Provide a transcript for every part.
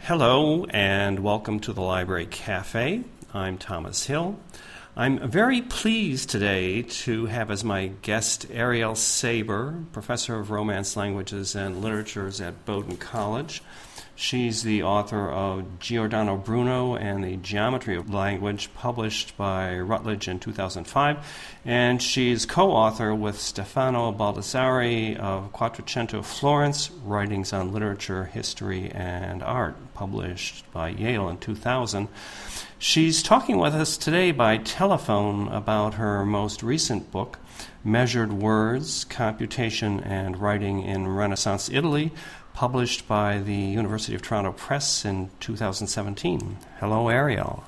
Hello and welcome to the Library Cafe. I'm Thomas Hill. I'm very pleased today to have as my guest Ariel Saber, Professor of Romance Languages and Literatures at Bowdoin College. She's the author of Giordano Bruno and the Geometry of Language, published by Routledge in 2005. And she's co-author with Stefano Baldassari of Quattrocento Florence, Writings on Literature, History, and Art, published by Yale in 2000. She's talking with us today by telephone about her most recent book, Measured Words, Computation and Writing in Renaissance Italy, published by the University of Toronto Press in 2017. Hello, Ariel.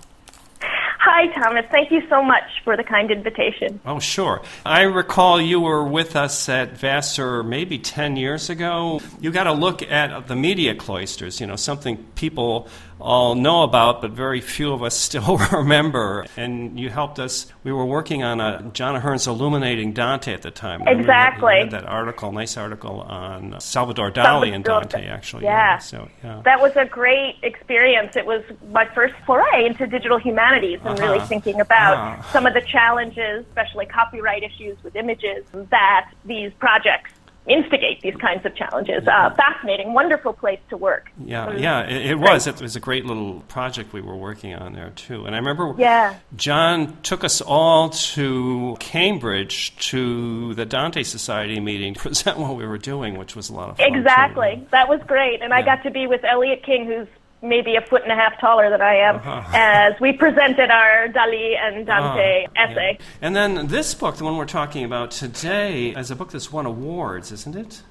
Hi, Thomas. Thank you so much for the kind invitation. Oh, sure. I recall you were with us at Vassar maybe 10 years ago. You got a look at the media cloisters, something people all know about, but very few of us still remember. And you helped us. We were working on John Ahern's Illuminating Dante at the time. Exactly. You had that article, nice article on Salvador Dali and Dante, actually. Yeah. Yeah. That was a great experience. It was my first foray into digital humanities and really thinking about some of the challenges, especially copyright issues with images, that these projects instigate these kinds of challenges. Fascinating, wonderful place to work. It was. It was a great little project we were working on there, too. And I remember John took us all to Cambridge to the Dante Society meeting to present what we were doing, which was a lot of fun. Exactly. Too. That was great. And I got to be with Elliot King, who's maybe a foot and a half taller than I am, as we presented our Dali and Dante essay. Yeah. And then this book, the one we're talking about today, is a book that's won awards, isn't it?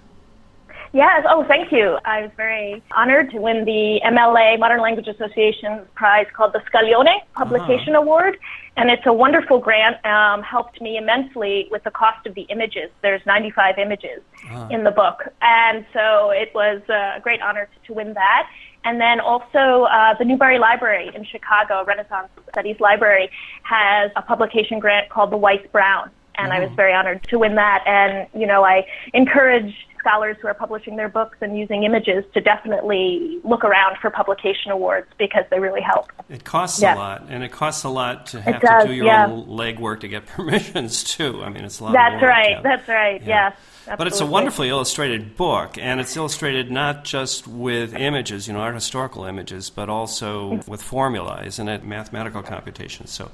Yes. Oh, thank you. I was very honored to win the MLA, Modern Language Association prize called the Scaglione Publication Award. And it's a wonderful grant, helped me immensely with the cost of the images. There's 95 images in the book. And so it was a great honor to win that. And then also the Newberry Library in Chicago, Renaissance Studies Library, has a publication grant called the Weiss-Brown. And I was very honored to win that. And, I encourage scholars who are publishing their books and using images to definitely look around for publication awards because they really help. It costs a lot, and it costs a lot to have to do your own legwork to get permissions, too. I mean, it's a lot of work. That's right, yes. Absolutely. But it's a wonderfully illustrated book, and it's illustrated not just with images, art historical images, but also with formulae, isn't it? Mathematical computations. So,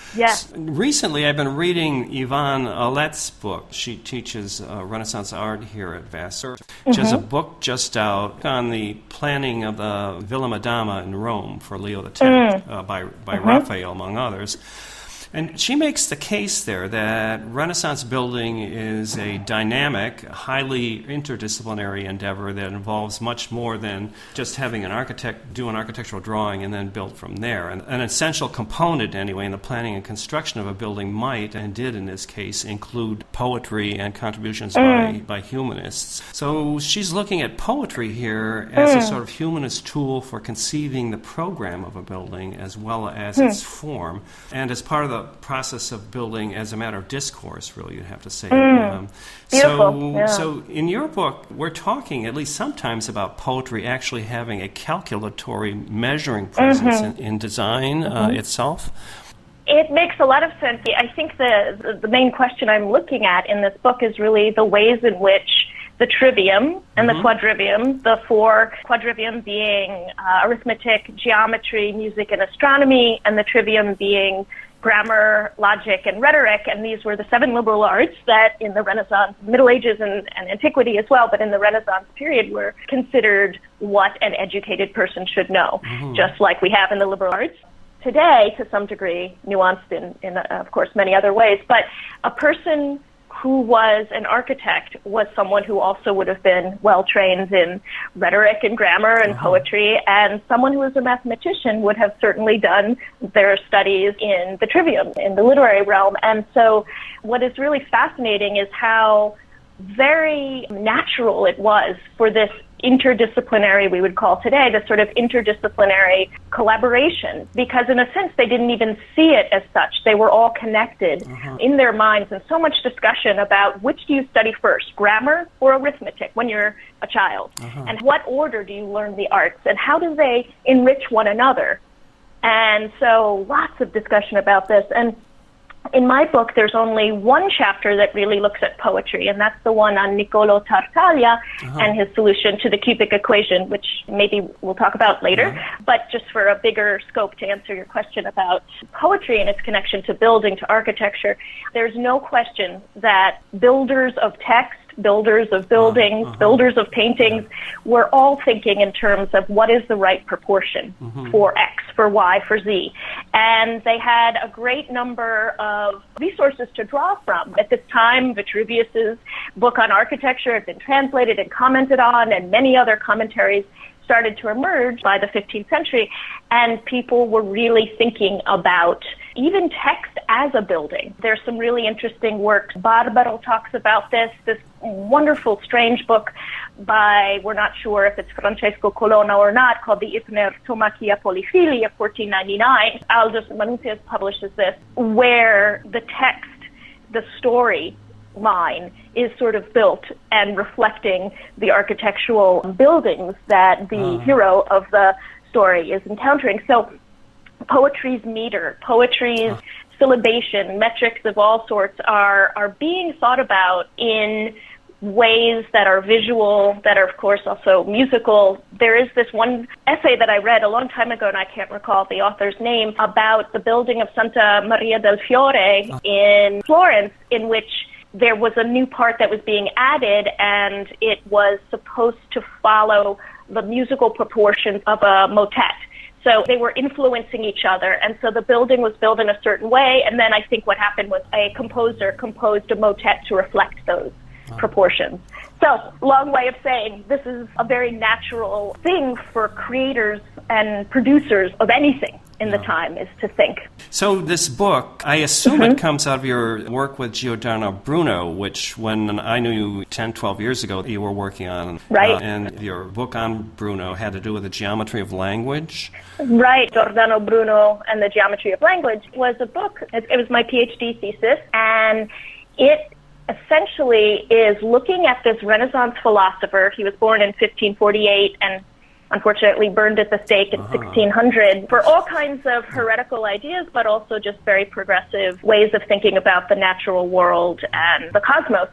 recently I've been reading Yvonne Allet's book. She teaches Renaissance art here at Vassar. She has a book just out on the planning of the Villa Madama in Rome for Leo X by Raphael, among others. And she makes the case there that Renaissance building is a dynamic, highly interdisciplinary endeavor that involves much more than just having an architect do an architectural drawing and then build from there. And an essential component, anyway, in the planning and construction of a building might, and did in this case, include poetry and contributions by humanists. So she's looking at poetry here as a sort of humanist tool for conceiving the program of a building as well as its form. And as part of the process of building as a matter of discourse, really, you'd have to say. So in your book, we're talking at least sometimes about poetry actually having a calculatory measuring presence in design itself. It makes a lot of sense. I think the main question I'm looking at in this book is really the ways in which the trivium and the quadrivium, the four quadrivium being arithmetic, geometry, music, and astronomy, and the trivium being grammar, logic, and rhetoric, and these were the seven liberal arts that in the Renaissance, Middle Ages, and Antiquity as well, but in the Renaissance period were considered what an educated person should know, just like we have in the liberal arts. Today, to some degree, nuanced in of course, many other ways, but a person who was an architect was someone who also would have been well-trained in rhetoric and grammar and poetry, and someone who was a mathematician would have certainly done their studies in the trivium, in the literary realm. And so what is really fascinating is how very natural it was for this interdisciplinary, we would call today, this sort of interdisciplinary collaboration, because in a sense they didn't even see it as such. They were all connected in their minds, and so much discussion about which do you study first, grammar or arithmetic when you're a child, and what order do you learn the arts, and how do they enrich one another. And so lots of discussion about this. And in my book, there's only one chapter that really looks at poetry, and that's the one on Niccolò Tartaglia and his solution to the cubic equation, which maybe we'll talk about later. But just for a bigger scope to answer your question about poetry and its connection to building, to architecture, there's no question that builders of text, builders of buildings, builders of paintings, were all thinking in terms of what is the right proportion for X, for Y, for Z. And they had a great number of resources to draw from. At this time, Vitruvius's book on architecture had been translated and commented on, and many other commentaries started to emerge by the 15th century, and people were really thinking about even text as a building. There's some really interesting work. Barbaro talks about this wonderful, strange book by, we're not sure if it's Francesco Colonna or not, called the Hypnertomachia Polyphilia, 1499. Aldous Manutius publishes this, where the text, the story line, is sort of built and reflecting the architectural buildings that the hero of the story is encountering. So poetry's meter, poetry's syllabation, metrics of all sorts are being thought about in ways that are visual, that are, of course, also musical. There is this one essay that I read a long time ago, and I can't recall the author's name, about the building of Santa Maria del Fiore in Florence, in which there was a new part that was being added, and it was supposed to follow the musical proportions of a motet. So they were influencing each other, and so the building was built in a certain way, and then I think what happened was a composer composed a motet to reflect those proportions. So, long way of saying, this is a very natural thing for creators and producers of anything in the time, is to think. So this book, I assume it comes out of your work with Giordano Bruno, which when I knew you 10, 12 years ago, you were working on. Right. And your book on Bruno had to do with the geometry of language. Right. Giordano Bruno and the Geometry of Language was a book. It was my PhD thesis, and it essentially is looking at this Renaissance philosopher. He was born in 1548 and unfortunately burned at the stake in 1600 for all kinds of heretical ideas, but also just very progressive ways of thinking about the natural world and the cosmos.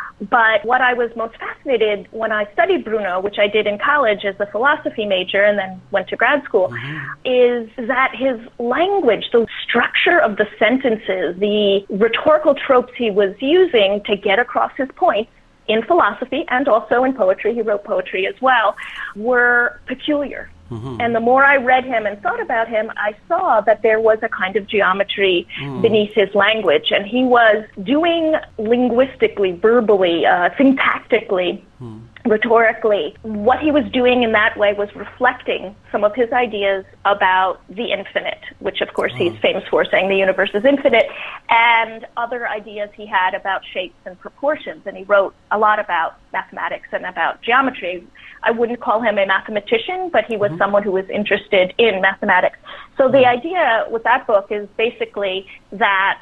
But what I was most fascinated when I studied Bruno, which I did in college as a philosophy major and then went to grad school, is that his language, the structure of the sentences, the rhetorical tropes he was using to get across his points in philosophy and also in poetry, he wrote poetry as well, were peculiar. And the more I read him and thought about him, I saw that there was a kind of geometry beneath his language. And he was doing linguistically, verbally, syntactically, rhetorically. What he was doing in that way was reflecting some of his ideas about the infinite, which of course he's famous for, saying the universe is infinite, and other ideas he had about shapes and proportions. And he wrote a lot about mathematics and about geometry. I wouldn't call him a mathematician, but he was someone who was interested in mathematics. So the idea with that book is basically that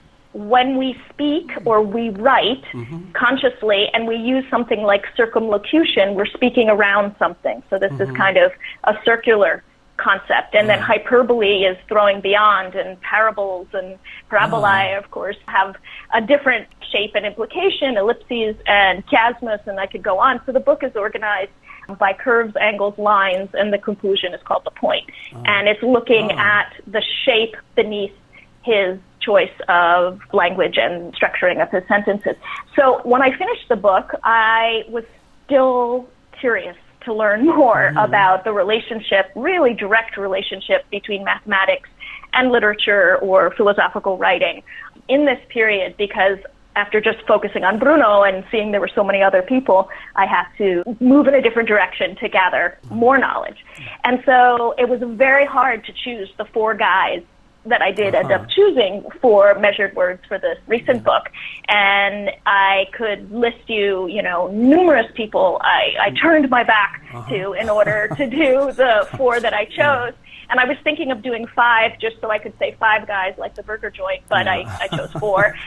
when we speak or we write consciously and we use something like circumlocution, we're speaking around something. So this is kind of a circular concept. And then hyperbole is throwing beyond, and parables and parabolae, of course, have a different shape and implication, ellipses and chiasmus, and I could go on. So the book is organized by curves, angles, lines, and the conclusion is called the point. And it's looking at the shape beneath his choice of language and structuring of his sentences. So when I finished the book, I was still curious to learn more about the relationship, really direct relationship between mathematics and literature or philosophical writing in this period, because after just focusing on Bruno and seeing there were so many other people, I had to move in a different direction to gather more knowledge. And so it was very hard to choose the four guys that I did end up choosing for measured words for this recent book. And I could list you, numerous people I turned my back to in order to do the 4 that I chose. And I was thinking of doing 5 just so I could say 5 guys like the burger joint, but I chose 4.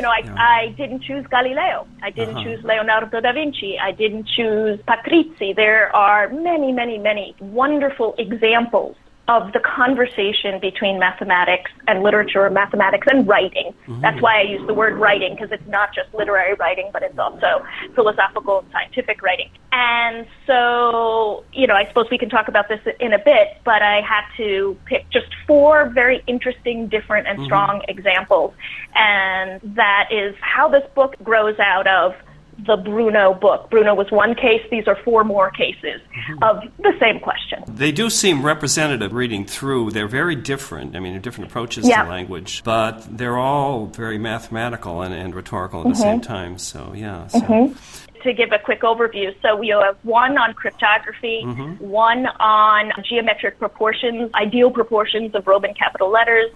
I didn't choose Galileo. I didn't choose Leonardo da Vinci. I didn't choose Patrizzi. There are many, many, many wonderful examples of the conversation between mathematics and literature, or mathematics and writing. That's why I use the word writing, because it's not just literary writing, but it's also philosophical and scientific writing. And so, I suppose we can talk about this in a bit, but I had to pick just 4 very interesting, different, and strong examples. And that is how this book grows out of the Bruno book. Bruno was one case. These are 4 more cases of the same question. They do seem representative reading through. They're very different. They're different approaches to language, but they're all very mathematical and rhetorical at the same time. So, To give a quick overview, so we have 1 on cryptography, 1 on geometric proportions, ideal proportions of Roman capital letters,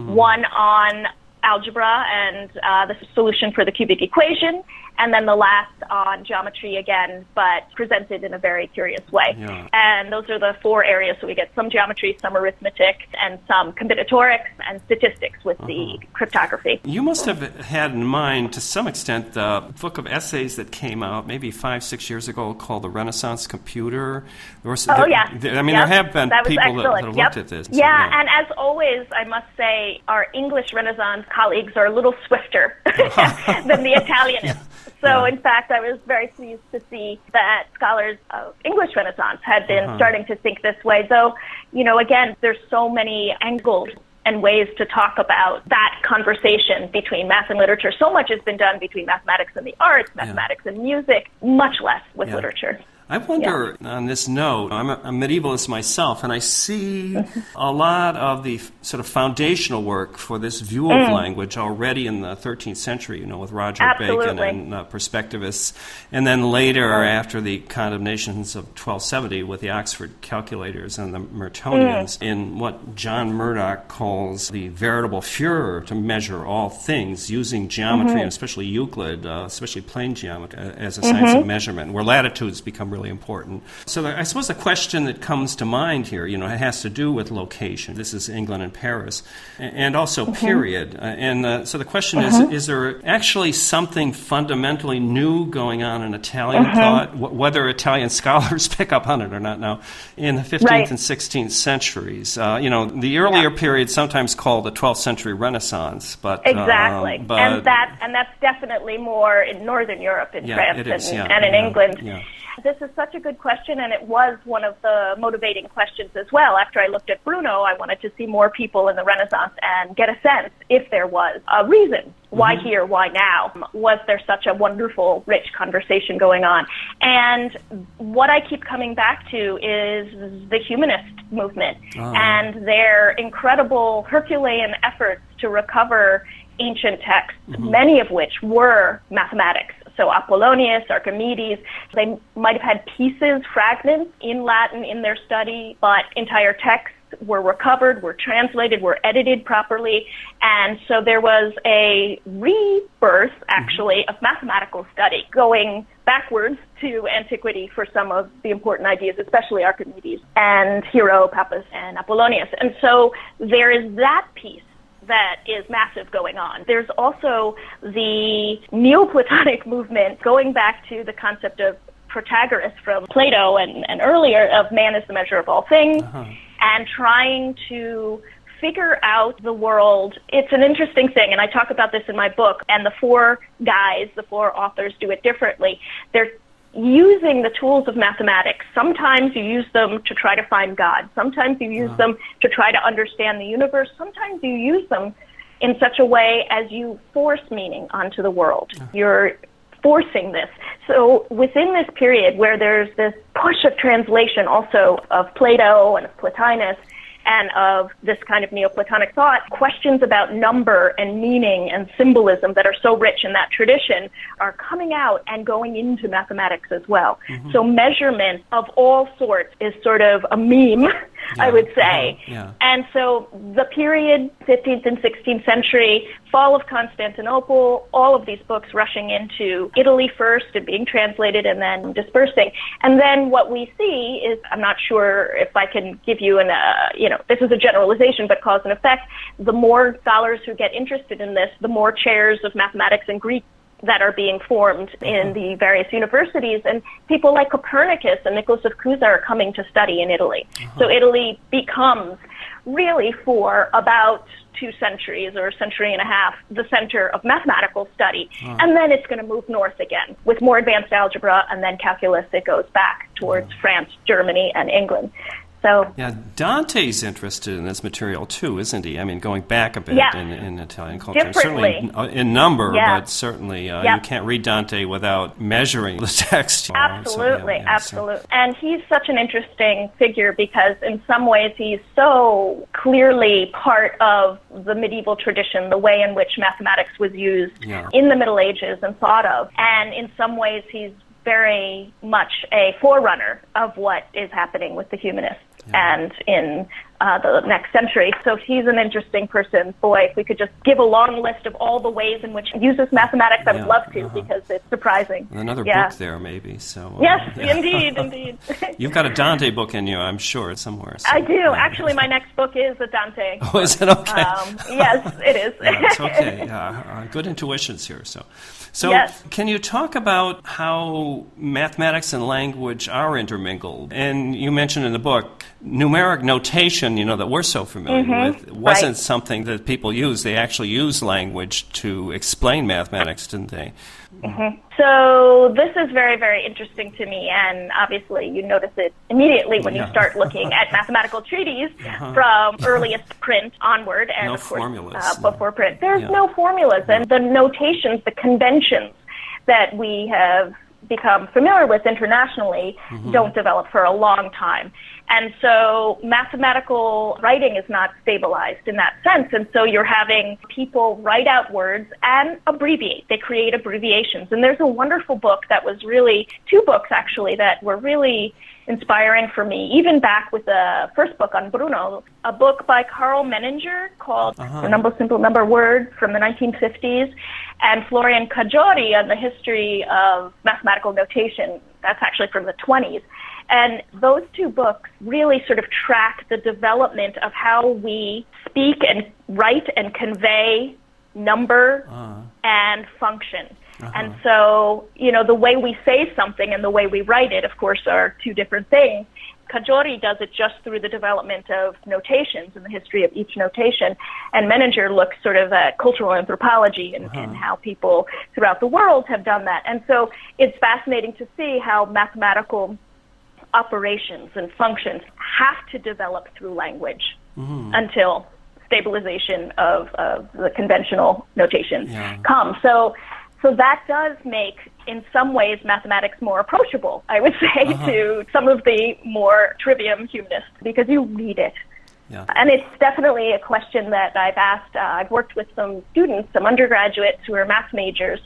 1 on algebra and the solution for the cubic equation, and then the last on geometry again, but presented in a very curious way. And those are the 4 areas. So we get some geometry, some arithmetic, and some combinatorics and statistics with the cryptography. You must have had in mind, to some extent, the book of essays that came out maybe 5-6 years ago called The Renaissance Computer. There have been people that have looked at this. And as always, I must say, our English Renaissance colleagues are a little swifter than the Italianists. So, in fact, I was very pleased to see that scholars of English Renaissance had been starting to think this way. Though, again, there's so many angles and ways to talk about that conversation between math and literature. So much has been done between mathematics and the arts, mathematics and music, much less with literature. I wonder, on this note, I'm a medievalist myself, and I see a lot of the sort of foundational work for this view of language already in the 13th century, with Roger Bacon and perspectivists, and then later after the condemnations of 1270 with the Oxford calculators and the Mertonians in what John Murdoch calls the veritable furor to measure all things using geometry, and especially Euclid, especially plane geometry, as a science of measurement, where latitudes become really important. So I suppose the question that comes to mind here, it has to do with location. This is England and Paris, and also period. So the question is there actually something fundamentally new going on in Italian thought, whether Italian scholars pick up on it or not now, in the 15th and 16th centuries? The earlier period sometimes called the 12th century Renaissance, but exactly. And that's definitely more in Northern Europe, in France and in England. This is such a good question, and it was one of the motivating questions as well. After I looked at Bruno, I wanted to see more people in the Renaissance and get a sense if there was a reason. Why here? Why now? Was there such a wonderful, rich conversation going on? And what I keep coming back to is the humanist movement and their incredible Herculean efforts to recover ancient texts, many of which were mathematics. So Apollonius, Archimedes, they might have had pieces, fragments in Latin in their study, but entire texts were recovered, were translated, were edited properly. And so there was a rebirth, actually, of mathematical study going backwards to antiquity for some of the important ideas, especially Archimedes and Hero, Pappus, and Apollonius. And so there is that piece that is massive going on. There's also the Neoplatonic movement going back to the concept of Protagoras from Plato and earlier of man as the measure of all things and trying to figure out the world. It's an interesting thing, and I talk about this in my book, and the 4 authors do it differently. They're using the tools of mathematics. Sometimes you use them to try to find God. Sometimes you use them to try to understand the universe. Sometimes you use them in such a way as you force meaning onto the world. You're forcing this. So within this period where there's this push of translation also of Plato and of Plotinus, and of this kind of Neoplatonic thought, questions about number and meaning and symbolism that are so rich in that tradition are coming out and going into mathematics as well. So measurement of all sorts is sort of a meme I would say. And so the period, 15th and 16th century, fall of Constantinople, all of these books rushing into Italy first and being translated and then dispersing. And then what we see is, I'm not sure if I can give you this is a generalization, but cause and effect. The more scholars who get interested in this, the more chairs of mathematics and Greek that are being formed in the various universities, and people like Copernicus and Nicholas of Cusa are coming to study in Italy. So Italy becomes really, for about 2 centuries or a century and a half, the center of mathematical study. And then it's going to move north again with more advanced algebra, and then calculus. It goes back towards France, Germany, and England. So, yeah, Dante's interested in this material too, isn't he? I mean, going back a bit in Italian culture. Differently. Certainly in number, but certainly you can't read Dante without measuring the text. Absolutely, absolutely. And he's such an interesting figure because in some ways he's so clearly part of the medieval tradition, the way in which mathematics was used in the Middle Ages and thought of. And in some ways he's very much a forerunner of what is happening with the humanists and in the next century. So he's an interesting person. Boy, if we could just give a long list of all the ways in which he uses mathematics, I would love to because it's surprising. Another book there, maybe. So yes, indeed. You've got a Dante book in you, I'm sure, somewhere. I do. Actually, my next book is a Dante. Oh, is it? Okay. Yes, it is. It's okay. Good intuitions here. So can you talk about how mathematics and language are intermingled? And you mentioned in the book, numeric notation, that we're so familiar with, wasn't something that people used. They actually used language to explain mathematics, didn't they? So this is very, very interesting to me, and obviously you notice it immediately when you start looking at mathematical treatises from earliest print onward, and no of course formulas, before print. There's no formulas, and the notations, the conventions that we have become familiar with internationally don't develop for a long time. And so mathematical writing is not stabilized in that sense. And so you're having people write out words and abbreviate. They create abbreviations. And there's a wonderful book that was really, 2 books actually, that were really inspiring for me, even back with the first book on Bruno, a book by Carl Menninger called The Simple Number Word from the 1950s, and Florian Cajori on the history of mathematical notation. That's actually from the 20s. And those 2 books really sort of track the development of how we speak and write and convey number and function. And so, the way we say something and the way we write it, of course, are 2 different things. Cajori does it just through the development of notations and the history of each notation. And Menninger looks sort of at cultural anthropology and how people throughout the world have done that. And so it's fascinating to see how mathematical operations and functions have to develop through language until stabilization of the conventional notation comes. So that does make, in some ways, mathematics more approachable, I would say, to some of the more trivium humanists, because you read it. And it's definitely a question that I've asked. I've worked with some students, some undergraduates who are math majors,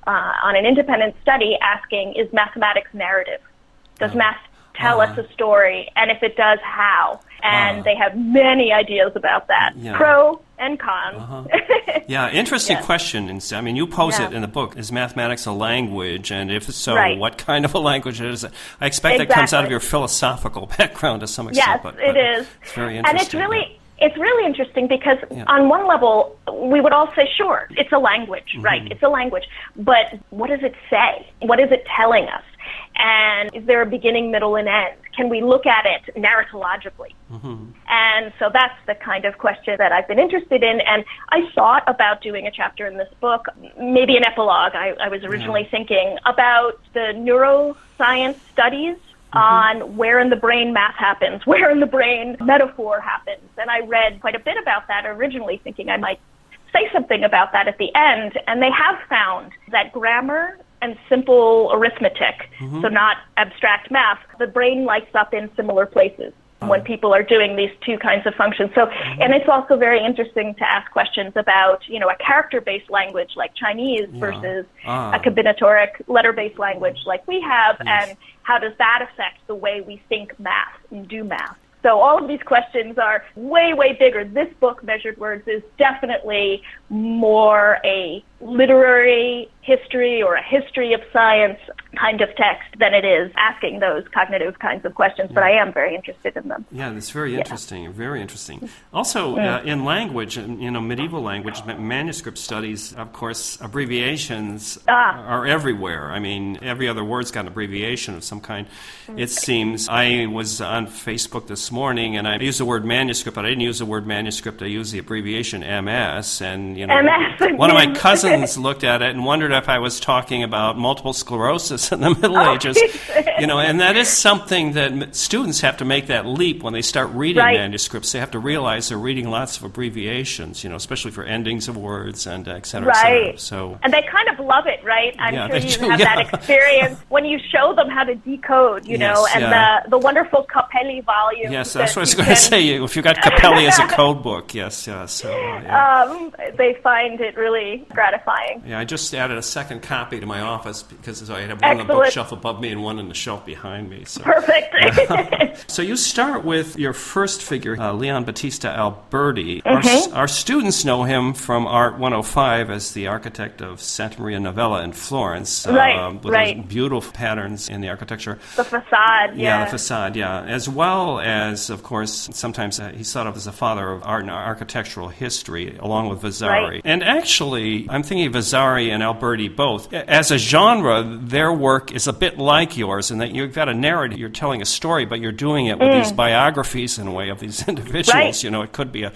on an independent study asking, is mathematics narrative? Does math tell us a story? And if it does, how? And they have many ideas about that, pro and con. Interesting question. I mean, you pose it in the book. Is mathematics a language? And if so, what kind of a language is it? I expect that comes out of your philosophical background to some extent. Yes, it is. It's very interesting. And it's really interesting because on one level, we would all say, sure, it's a language, right? It's a language. But what does it say? What is it telling us? And is there a beginning, middle, and end? Can we look at it narratologically? And so that's the kind of question that I've been interested in. And I thought about doing a chapter in this book, maybe an epilogue. I was originally thinking about the neuroscience studies on where in the brain math happens, where in the brain metaphor happens. And I read quite a bit about that originally, thinking I might say something about that at the end. And they have found that grammar and simple arithmetic, so not abstract math, the brain lights up in similar places when people are doing these 2 kinds of functions. So, and it's also very interesting to ask questions about, a character-based language like Chinese versus a combinatoric letter-based language like we have, and how does that affect the way we think math and do math? So all of these questions are way, way bigger. This book, Measured Words, is definitely more a literary history or a history of science kind of text than it is asking those cognitive kinds of questions, but I am very interested in them. Yeah, that's very interesting, very interesting. Also, in language, medieval language, manuscript studies, of course, abbreviations are everywhere. I mean, every other word's got an abbreviation of some kind, it seems. I was on Facebook this morning, and I used the word manuscript, but I didn't use the word manuscript. I used the abbreviation MS, and, MS. One of my cousins looked at it and wondered if I was talking about multiple sclerosis in the Middle Ages. And that is something that students have to make that leap when they start reading manuscripts. They have to realize they're reading lots of abbreviations, especially for endings of words and et cetera, et cetera. So, and they kind of love it, right? I'm sure you have that experience when you show them how to decode, the wonderful Capelli volume. Yes, that's what I was going to say. If you got Capelli as a code book, yes. So, they find it really gratifying. Yeah, I just added a second copy to my office because I have one on the bookshelf above me and one on the shelf behind me. So. Perfect. So you start with your first figure, Leon Battista Alberti. Mm-hmm. Our students know him from Art 105 as the architect of Santa Maria Novella in Florence. With those beautiful patterns in the architecture. The facade, the facade, as well as, of course, sometimes he's thought of as the father of art and architectural history, along with Vasari. Right. And actually, I'm thinking of Vasari and Alberti both. As a genre, their work is a bit like yours in that you've got a narrative, you're telling a story, but you're doing it with these biographies in a way of these individuals. Right. It could be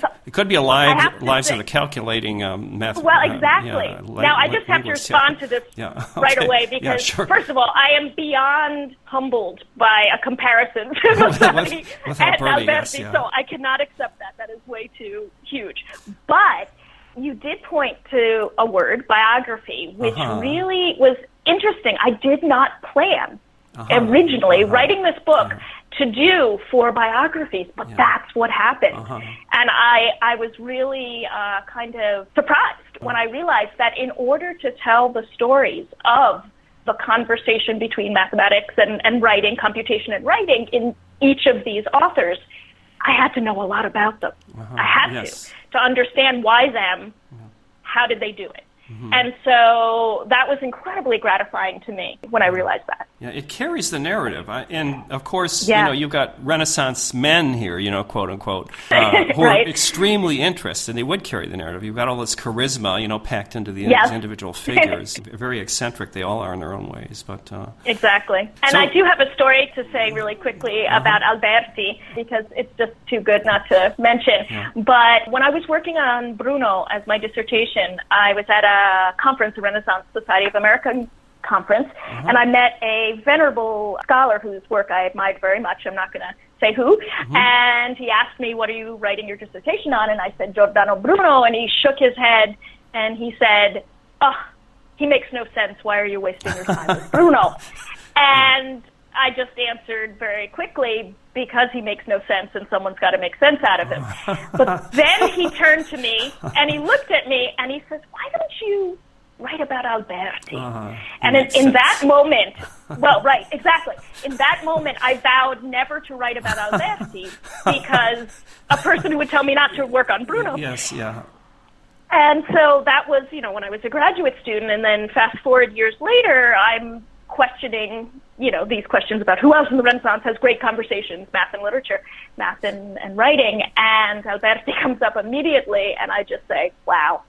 a lives of a calculating math. Well, exactly. Now, I just have to respond to this right away because, first of all, I am beyond humbled by a comparison to Vasari and Alberti, so I cannot accept that. That is way too huge. But you did point to a word, biography, which really was interesting. I did not plan originally writing this book to do 4 biographies, but that's what happened. And I was really kind of surprised when I realized that in order to tell the stories of the conversation between mathematics and writing, computation and writing in each of these authors, I had to know a lot about them. I had to understand why them, how did they do it. And so that was incredibly gratifying to me when I realized that. Yeah, it carries the narrative. And, of course, you've got Renaissance men here, quote unquote, who are extremely interested. They would carry the narrative. You've got all this charisma, packed into the individual figures. Very eccentric. They all are in their own ways. But exactly. And I do have a story to say really quickly about Alberti, because it's just too good not to mention. But when I was working on Bruno as my dissertation, I was at a conference, the Renaissance Society of America conference, and I met a venerable scholar whose work I admired very much. I'm not going to say who. And he asked me, what are you writing your dissertation on? And I said, Giordano Bruno. And he shook his head and he said, he makes no sense. Why are you wasting your time with Bruno? And I just answered very quickly, because he makes no sense and someone's got to make sense out of him. But then he turned to me and he looked at me and he says, why don't you write about Alberti? And in that moment, in that moment I vowed never to write about Alberti because a person would tell me not to work on Bruno. And so that was, when I was a graduate student, and then fast forward years later, I'm questioning, these questions about who else in the Renaissance has great conversations, math and literature, math and writing, and Alberti comes up immediately, and I just say, wow,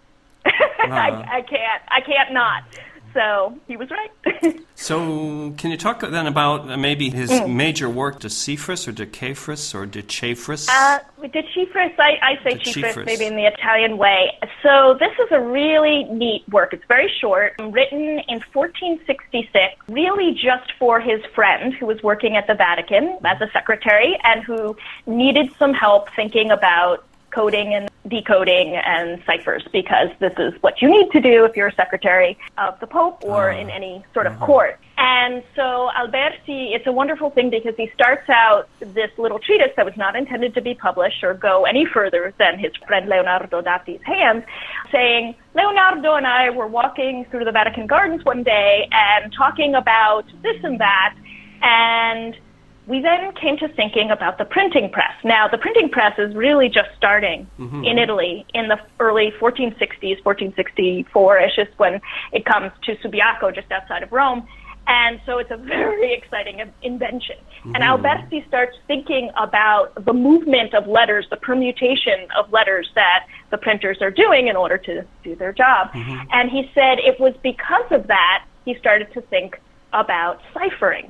I can't not. So he was right. So can you talk then about maybe his major work, De Cifris or De Cefris or De Cefris? De Cifris, I say Cifris maybe in the Italian way. So this is a really neat work. It's very short, written in 1466, really just for his friend who was working at the Vatican as a secretary and who needed some help thinking about coding and decoding and ciphers, because this is what you need to do if you're a secretary of the Pope or in any sort of court. And so Alberti, it's a wonderful thing because he starts out this little treatise that was not intended to be published or go any further than his friend Leonardo Datti's hands, saying, Leonardo and I were walking through the Vatican gardens one day and talking about this and that, and we then came to thinking about the printing press. Now, the printing press is really just starting in Italy in the early 1460s, 1464-ish is when it comes to Subiaco, just outside of Rome. And so it's a very exciting invention. And Alberti starts thinking about the movement of letters, the permutation of letters that the printers are doing in order to do their job. And he said it was because of that he started to think about ciphering.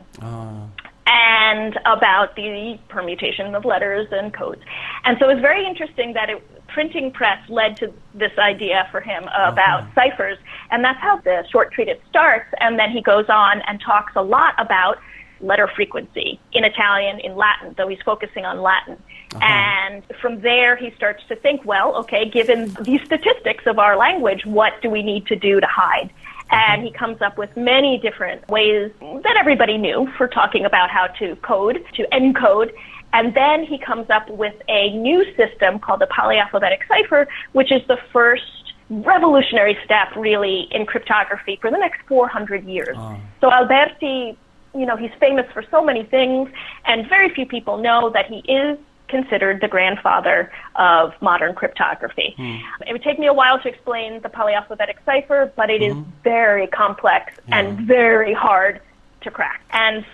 And about the permutation of letters and codes. And so it was very interesting that printing press led to this idea for him about ciphers. And that's how the short treatise starts. And then he goes on and talks a lot about letter frequency in Italian, in Latin, though he's focusing on Latin. And from there, he starts to think, well, okay, given these statistics of our language, what do we need to do to hide? And he comes up with many different ways that everybody knew for talking about how to code, to encode. And then he comes up with a new system called the polyalphabetic cipher, which is the first revolutionary step, really, in cryptography for the next 400 years. So Alberti, he's famous for so many things, and very few people know that he is considered the grandfather of modern cryptography. It would take me a while to explain the polyalphabetic cipher, but it is very complex and very hard to crack. And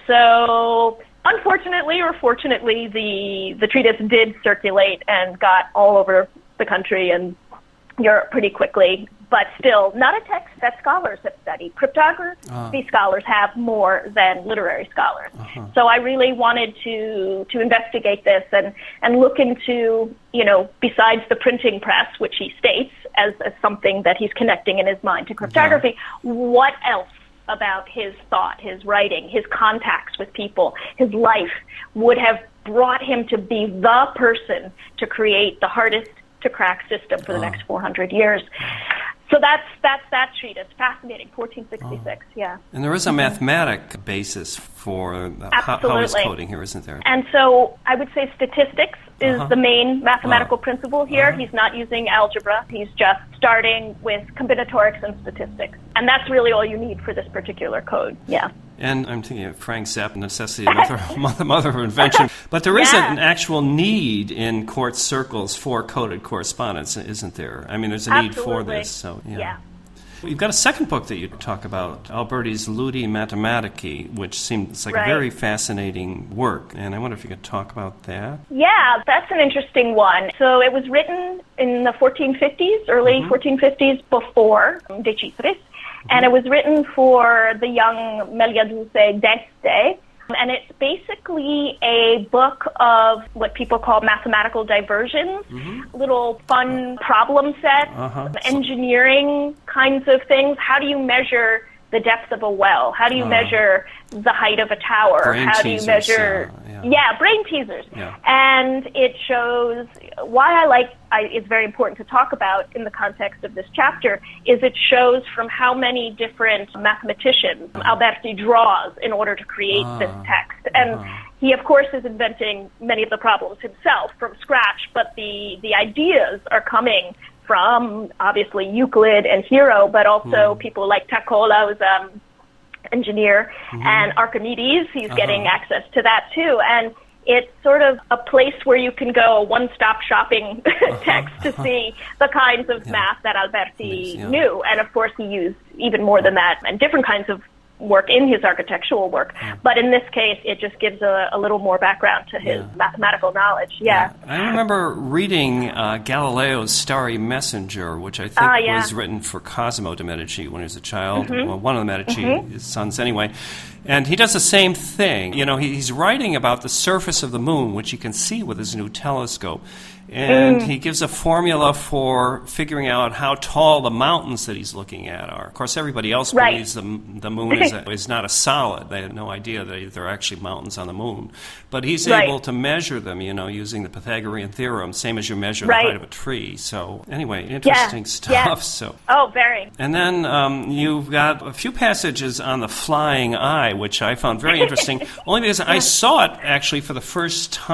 so, unfortunately or fortunately, the treatise did circulate and got all over the country and Europe pretty quickly. But still, not a text that scholars have studied. Cryptography scholars have more than literary scholars. So I really wanted to investigate this and look into, besides the printing press, which he states as something that he's connecting in his mind to cryptography, what else about his thought, his writing, his contacts with people, his life would have brought him to be the person to create the hardest to crack system for the next 400 years. So that's that treatise. Fascinating, 1466, yeah. And there is a mathematic basis for how he's coding here, isn't there? And so I would say statistics is the main mathematical principle here. He's not using algebra. He's just starting with combinatorics and statistics. And that's really all you need for this particular code, yeah. And I'm thinking of Frank Zappa, necessity, mother of invention. But there is an actual need in court circles for coded correspondence, isn't there? I mean, there's a need for this. So, yeah. You've got a second book that you talk about, Alberti's Ludi Mathematici, which seems like a very fascinating work. And I wonder if you could talk about that. Yeah, that's an interesting one. So it was written in the 1450s, early 1450s, before De Cipris. And it was written for the young Megliaduse d'Este. And it's basically a book of what people call mathematical diversions, little fun problem sets, engineering kinds of things. How do you measure the depth of a well? How do you measure the height of a tower? How do you measure... brain teasers. Yeah. And it shows why it's very important to talk about in the context of this chapter is it shows from how many different mathematicians Alberti draws in order to create this text. And he, of course, is inventing many of the problems himself from scratch, but the ideas are coming from, obviously, Euclid and Hero, but also people like Taccola, who's engineer, and Archimedes. He's getting access to that, too. And it's sort of a place where you can go one-stop shopping text to see the kinds of math that Alberti knew. And, of course, he used even more than that and different kinds of work in his architectural work. But in this case, it just gives a little more background to his mathematical knowledge. I remember reading Galileo's Starry Messenger, which I think was written for Cosimo de' Medici when he was a child, well, one of the Medici sons anyway. And he does the same thing. He's writing about the surface of the moon, which he can see with his new telescope. And he gives a formula for figuring out how tall the mountains that he's looking at are. Of course, everybody else believes the moon is not a solid. They have no idea that there are actually mountains on the moon. But he's able to measure them, using the Pythagorean theorem, same as you measure the height of a tree. So, anyway, interesting stuff. Yeah. So. Oh, very. And then you've got a few passages on the flying eye, which I found very interesting, only because I saw it, actually, for the first time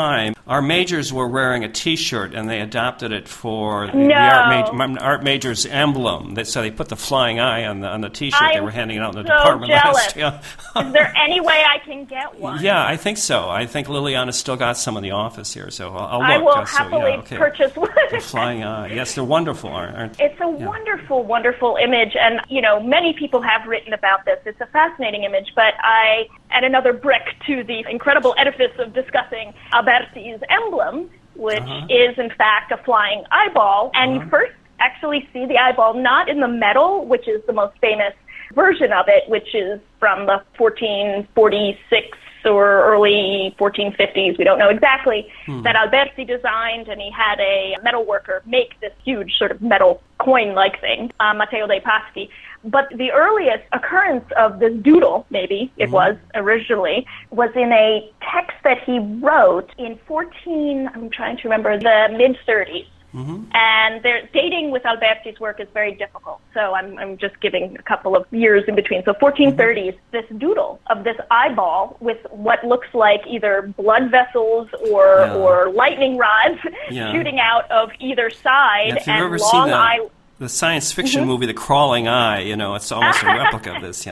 our majors were wearing a T-shirt, and they adopted it for No. the art major's emblem. So they put the flying eye on the T-shirt they were handing out in the department last year. Is there any way I can get one? Yeah, I think so. I think Liliana's still got some in the office here, so I'll look. I will happily purchase one. The flying eye. Yes, they're wonderful, aren't they? It's a wonderful, wonderful image, and, many people have written about this. It's a fascinating image, but I add another brick to the incredible edifice of discussing Alberti's emblem, which is, in fact, a flying eyeball, and you first actually see the eyeball not in the metal, which is the most famous version of it, which is from the 1446 or early 1450s, we don't know exactly, that Alberti designed, and he had a metal worker make this huge sort of metal coin-like thing, Matteo dei Paschi. But the earliest occurrence of this doodle, maybe it was originally, was in a text that he wrote in I'm trying to remember, the mid-30s. And dating with Alberti's work is very difficult, so I'm just giving a couple of years in between. So 1430s, this doodle of this eyeball with what looks like either blood vessels or lightning rods shooting out of either side, if you've ever seen the science fiction movie The Crawling Eye, it's almost a replica of this,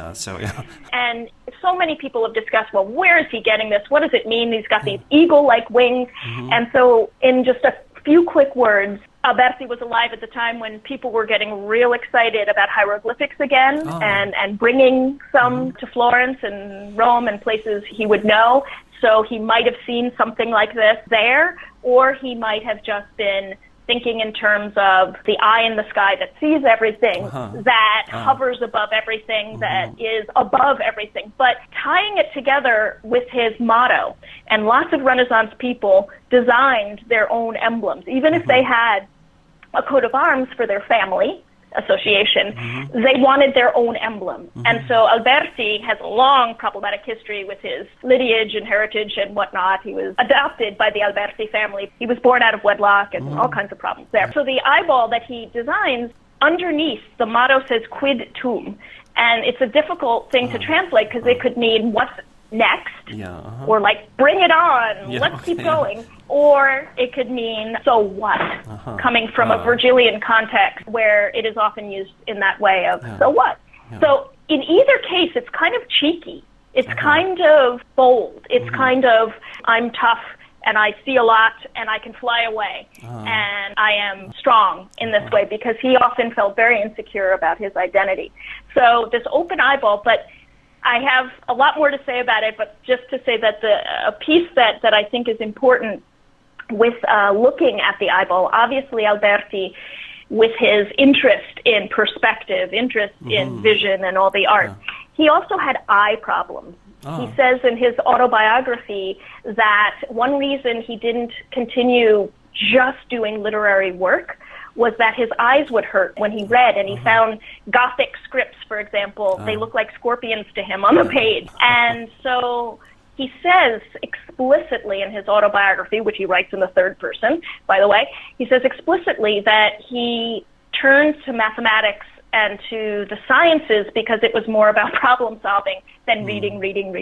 And so many people have discussed, well, where is he getting this? What does it mean? He's got these eagle-like wings. And so in just a few quick words, Alberti was alive at the time when people were getting real excited about hieroglyphics again and bringing some to Florence and Rome and places he would know. So he might have seen something like this there, or he might have just been thinking in terms of the eye in the sky that sees everything, that hovers above everything, that is above everything, but tying it together with his motto. And lots of Renaissance people designed their own emblems. Even if they had a coat of arms for their family association, they wanted their own emblem. And so Alberti has a long problematic history with his lineage and heritage and whatnot. He was adopted by the Alberti family. He was born out of wedlock and all kinds of problems there. So the eyeball that he designs, underneath the motto says quid tum, and it's a difficult thing to translate because it could mean what's next, or like bring it on, let's keep going, or it could mean so what, coming from a Virgilian context where it is often used in that way of so what. So in either case, it's kind of cheeky, it's kind of bold, it's kind of I'm tough and I see a lot and I can fly away and I am strong in this way, because he often felt very insecure about his identity. So this open eyeball, but I have a lot more to say about it, but just to say that a piece that I think is important with looking at the eyeball, obviously Alberti, with his interest in perspective, interest in vision and all the art, he also had eye problems. He says in his autobiography that one reason he didn't continue just doing literary work was that his eyes would hurt when he read, and he found Gothic scripts, for example, they look like scorpions to him on the page. And so he says explicitly in his autobiography, which he writes in the third person, by the way, he says explicitly that he turned to mathematics and to the sciences because it was more about problem solving than reading.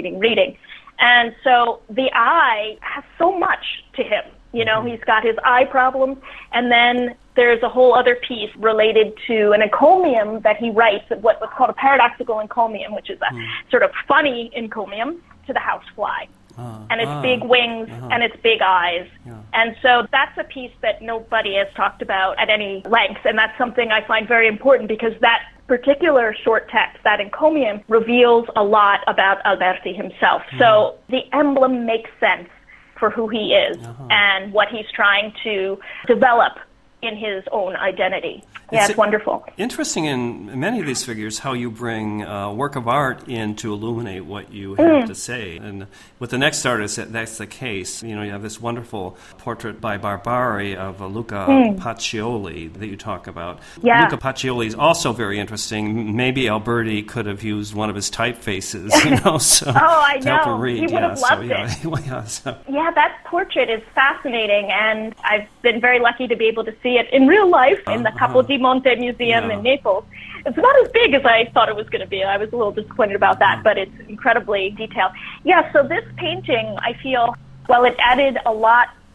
And so the eye has so much to him. He's got his eye problems, and then there's a whole other piece related to an encomium that he writes, what was called a paradoxical encomium, which is a sort of funny encomium to the housefly. And its big wings and its big eyes. And so that's a piece that nobody has talked about at any length, and that's something I find very important, because that particular short text, that encomium, reveals a lot about Alberti himself. So the emblem makes sense for who he is and what he's trying to develop in his own identity. It's wonderful. Interesting in many of these figures how you bring work of art in to illuminate what you have to say. And with the next artist, that's the case. You have this wonderful portrait by Barbari of Luca Pacioli that you talk about. Yeah. Luca Pacioli is also very interesting. Maybe Alberti could have used one of his typefaces, so I to help know. him read. He would have loved it. Yeah, that portrait is fascinating, and I've been very lucky to be able to see it in real life in the Capo di Monte Museum in Naples. It's not as big as I thought it was going to be. I was a little disappointed about that, but it's incredibly detailed. Yeah, so this painting, I feel, well, it added a lot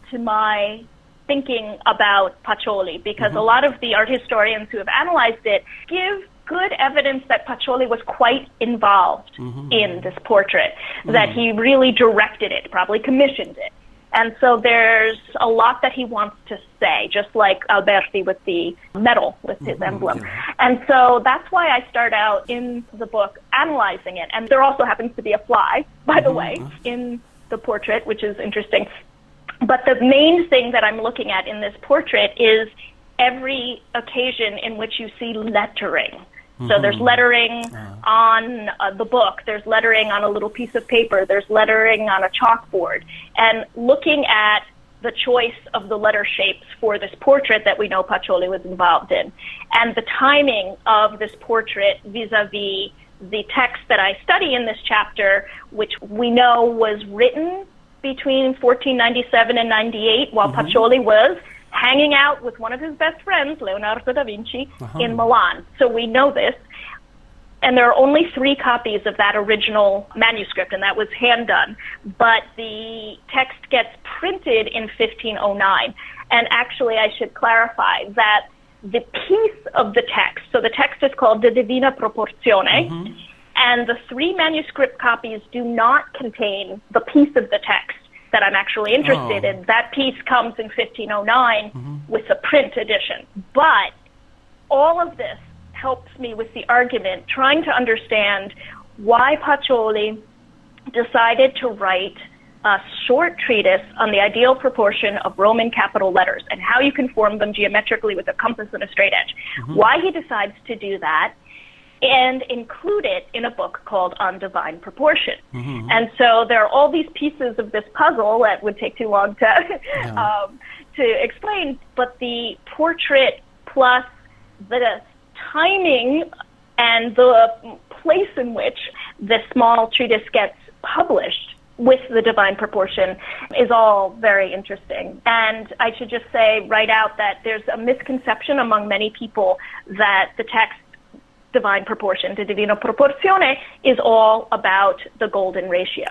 to my thinking about Pacioli, because a lot of the art historians who have analyzed it give good evidence that Pacioli was quite involved in this portrait, that he really directed it, probably commissioned it. And so there's a lot that he wants to say, just like Alberti with the medal, with his emblem. And so that's why I start out in the book analyzing it. And there also happens to be a fly, by the way, in the portrait, which is interesting. But the main thing that I'm looking at in this portrait is every occasion in which you see lettering. So there's lettering on the book, there's lettering on a little piece of paper, there's lettering on a chalkboard. And looking at the choice of the letter shapes for this portrait that we know Pacioli was involved in, and the timing of this portrait vis-a-vis the text that I study in this chapter, which we know was written between 1497 and 98, while Pacioli was hanging out with one of his best friends, Leonardo da Vinci, in Milan. So we know this. And there are only 3 copies of that original manuscript, and that was hand done. But the text gets printed in 1509. And actually, I should clarify that the piece of the text, so the text is called De Divina Proporzione, and the 3 manuscript copies do not contain the piece of the text that I'm actually interested in. That piece comes in 1509 with the print edition. But all of this helps me with the argument, trying to understand why Pacioli decided to write a short treatise on the ideal proportion of Roman capital letters and how you can form them geometrically with a compass and a straight edge. Why he decides to do that and include it in a book called On Divine Proportion. And so there are all these pieces of this puzzle that would take too long to explain, but the portrait plus the timing and the place in which this small treatise gets published with the Divine Proportion is all very interesting. And I should just say right out that there's a misconception among many people that the text Divine Proportion, De Divina Proporzione, is all about the golden ratio.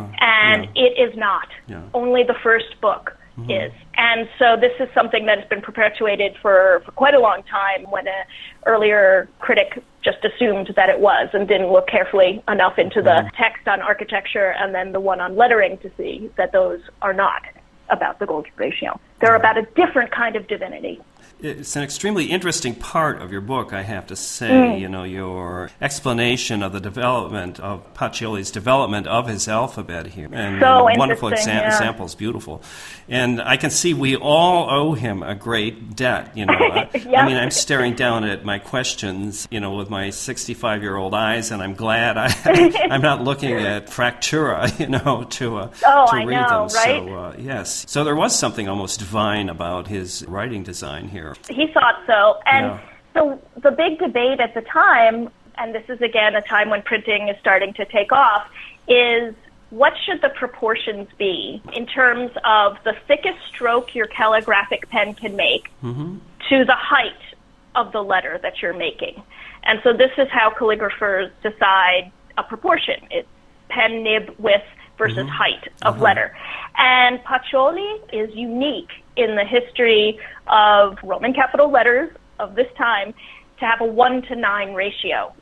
And it is not. Only the first book is. And so this is something that has been perpetuated for quite a long time, when an earlier critic just assumed that it was and didn't look carefully enough into the text on architecture and then the one on lettering to see that those are not about the golden ratio. They're about a different kind of divinity. It's an extremely interesting part of your book, I have to say. You know, your explanation of the development of Pacioli's development of his alphabet here, and so wonderful examples, beautiful. And I can see we all owe him a great debt. You know, I mean, I'm staring down at my questions, you know, with my 65-year-old eyes, and I'm glad I'm not looking at Fractura, you know, to read them. Right? So yes, so there was something almost divine about his writing design here. He thought so. And so the big debate at the time, and this is again a time when printing is starting to take off, is what should the proportions be in terms of the thickest stroke your calligraphic pen can make to the height of the letter that you're making. And so this is how calligraphers decide a proportion. It's pen nib width versus height of letter. And Pacioli is unique in the history of Roman capital letters of this time to have a 1-to-9 ratio.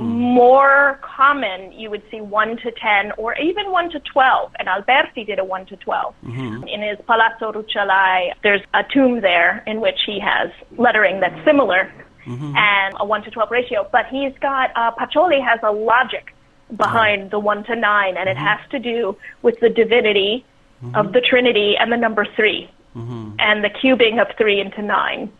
More common, you would see 1-to-10 or even 1-to-12, and Alberti did a 1-to-12. In his Palazzo Rucellai, there's a tomb there in which he has lettering that's similar and a 1-to-12 ratio, but he's got, Pacioli has a logic behind the 1-to-9, and it has to do with the divinity of the Trinity and the number 3. And the cubing of 3 into 9.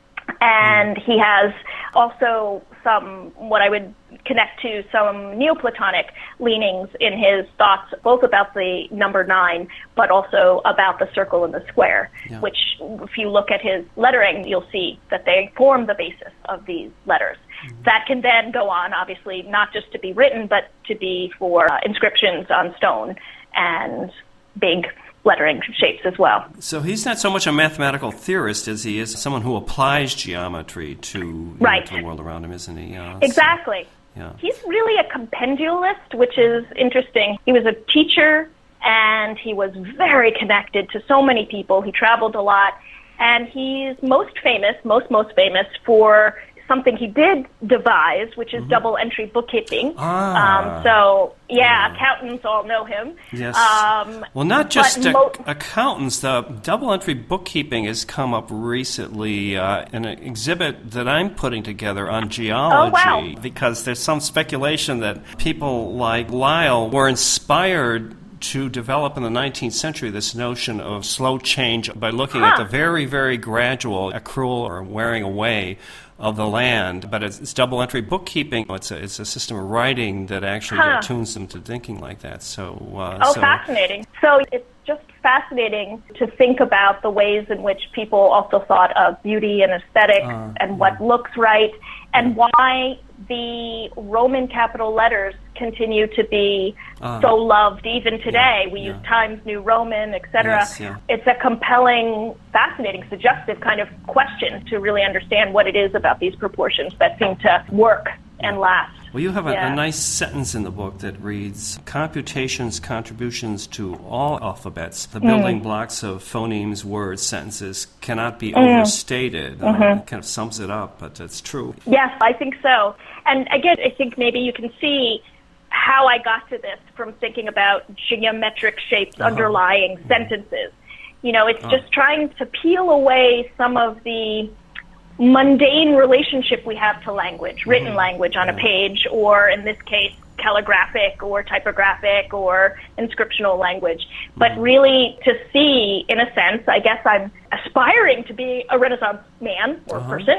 And he has also some, what I would connect to, some Neoplatonic leanings in his thoughts, both about the number 9, but also about the circle and the square, which, if you look at his lettering, you'll see that they form the basis of these letters. That can then go on, obviously, not just to be written, but to be for inscriptions on stone and big lettering shapes as well. So he's not so much a mathematical theorist as he is someone who applies geometry to, to the world around him, isn't he? Exactly. He's really a compendialist, which is interesting. He was a teacher and he was very connected to so many people. He traveled a lot, and he's most famous for something he did devise, which is double entry bookkeeping. Accountants all know him. Yes. Well, not just accountants. The double entry bookkeeping has come up recently in an exhibit that I'm putting together on geology, because there's some speculation that people like Lyell were inspired to develop in the 19th century this notion of slow change by looking at the very, very gradual accrual or wearing away of the land. But it's double entry bookkeeping. It's a system of writing that actually attunes them to thinking like that. Fascinating. So it's just fascinating to think about the ways in which people also thought of beauty and aesthetics and what looks right, and why the Roman capital letters continue to be so loved even today. We use Times New Roman, etc. Yes, yeah. It's a compelling, fascinating, suggestive kind of question to really understand what it is about these proportions that seem to work and last. Well, you have a nice sentence in the book that reads, computation's contributions to all alphabets, the building blocks of phonemes, words, sentences, cannot be overstated. It kind of sums it up, but it's true. Yes, I think so. And again, I think maybe you can see how I got to this from thinking about geometric shapes underlying sentences. You know, it's just trying to peel away some of the mundane relationship we have to language, written language on a page, or in this case, calligraphic or typographic or inscriptional language. But really to see, in a sense, I guess I'm aspiring to be a Renaissance man or person,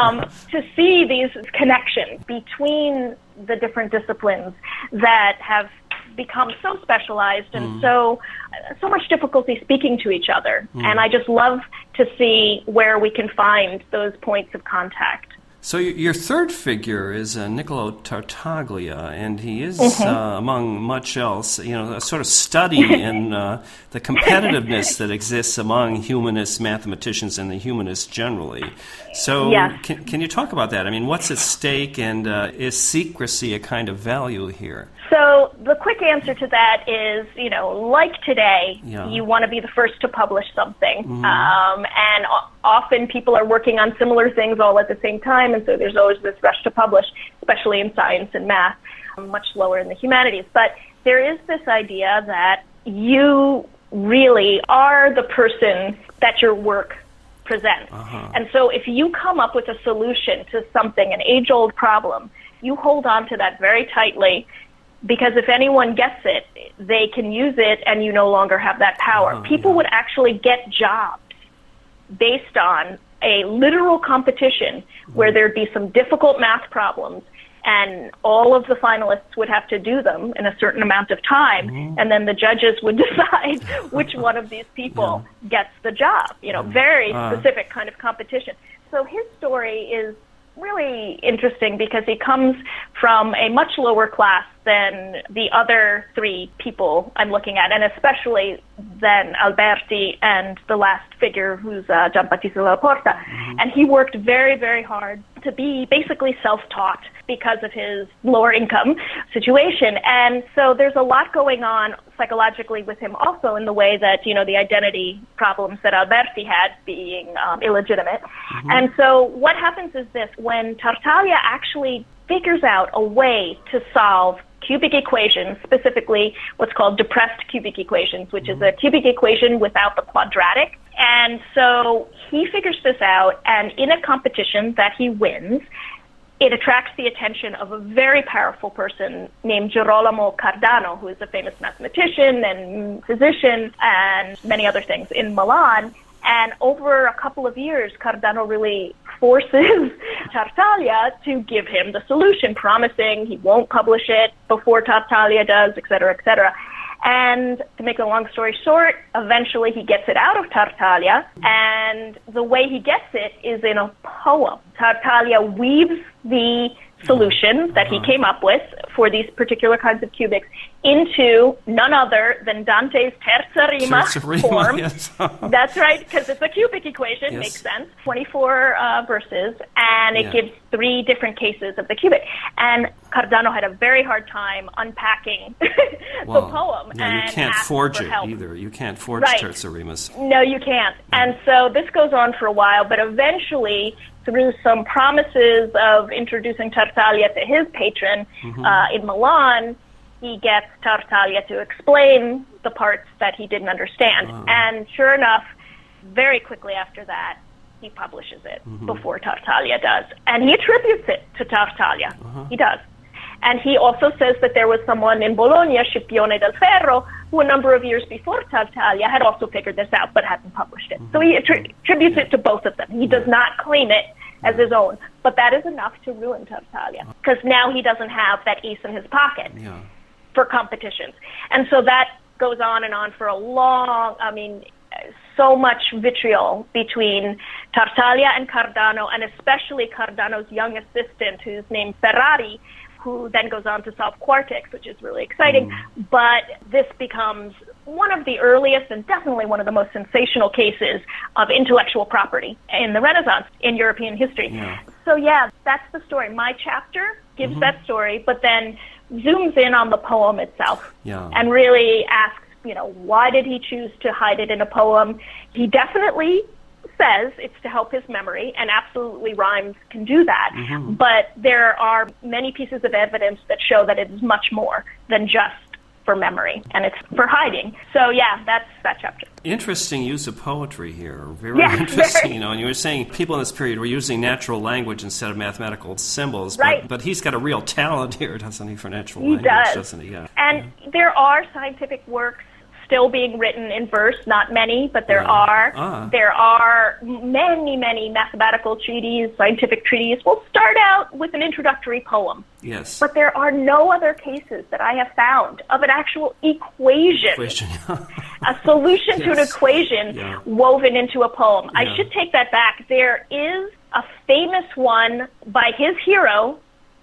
to see these connections between the different disciplines that have become so specialized and so much difficulty speaking to each other. And I just love to see where we can find those points of contact. So your third figure is Niccolo Tartaglia, and he is, among much else, a sort of study in the competitiveness that exists among humanist mathematicians and the humanists generally. So can you talk about that? I mean, what's at stake, and is secrecy a kind of value here? So the quick answer to that is, like today, you want to be the first to publish something. And often people are working on similar things all at the same time, and so there's always this rush to publish, especially in science and math, much lower in the humanities. But there is this idea that you really are the person that your work presents. And so if you come up with a solution to something, an age-old problem, you hold on to that very tightly, because if anyone gets it, they can use it, and you no longer have that power. People would actually get jobs based on a literal competition where there'd be some difficult math problems, and all of the finalists would have to do them in a certain amount of time, and then the judges would decide which one of these people gets the job. Very specific kind of competition. So his story is really interesting because he comes from a much lower class than the other three people I'm looking at, and especially than Alberti and the last figure, who's Giambattista della Porta. And he worked very, very hard to be basically self-taught because of his lower income situation. And so there's a lot going on psychologically with him also, in the way that, the identity problems that Alberti had, being illegitimate. And so what happens is this: when Tartaglia actually figures out a way to solve cubic equations, specifically what's called depressed cubic equations, which is a cubic equation without the quadratic. And so he figures this out, and in a competition that he wins, it attracts the attention of a very powerful person named Girolamo Cardano, who is a famous mathematician and physician and many other things in Milan. And over a couple of years, Cardano really forces Tartaglia to give him the solution, promising he won't publish it before Tartaglia does, et cetera, et cetera. And to make a long story short, eventually he gets it out of Tartaglia, and the way he gets it is in a poem. Tartaglia weaves the solution that he came up with for these particular kinds of cubics into none other than Dante's terza rima form. Yes. That's right, because it's a cubic equation, makes sense. 24 verses, and it gives 3 different cases of the cubic. And Cardano had a very hard time unpacking the poem. Yeah, you can't forge it either. You can't forge terza rimas. No, you can't. And so this goes on for a while, but eventually, through some promises of introducing Tartaglia to his patron in Milan, he gets Tartaglia to explain the parts that he didn't understand. And sure enough, very quickly after that, he publishes it before Tartaglia does. And he attributes it to Tartaglia. He does. And he also says that there was someone in Bologna, Scipione del Ferro, who a number of years before Tartaglia had also figured this out but hadn't published it. So he attributes it to both of them. He does not claim it as his own. But that is enough to ruin Tartaglia, because now he doesn't have that ace in his pocket for competitions. And so that goes on and on for a long, so much vitriol between Tartaglia and Cardano, and especially Cardano's young assistant, who's named Ferrari, who then goes on to solve quartics, which is really exciting. But this becomes one of the earliest and definitely one of the most sensational cases of intellectual property in the Renaissance in European history. So that's the story. My chapter gives that story, but then zooms in on the poem itself and really asks, why did he choose to hide it in a poem? He definitely says it's to help his memory, and absolutely rhymes can do that. But there are many pieces of evidence that show that it is much more than just for memory, and it's for hiding. So that's that chapter. Interesting use of poetry here. Very interesting. And you were saying people in this period were using natural language instead of mathematical symbols. But he's got a real talent here, doesn't he, for natural language, doesn't he? Yeah. And there are scientific works still being written in verse, not many, but there are. There are many, many mathematical treatises, scientific treatises. We'll start out with an introductory poem. Yes. But there are no other cases that I have found of an actual equation. A solution to an equation woven into a poem. I should take that back. There is a famous one by his hero,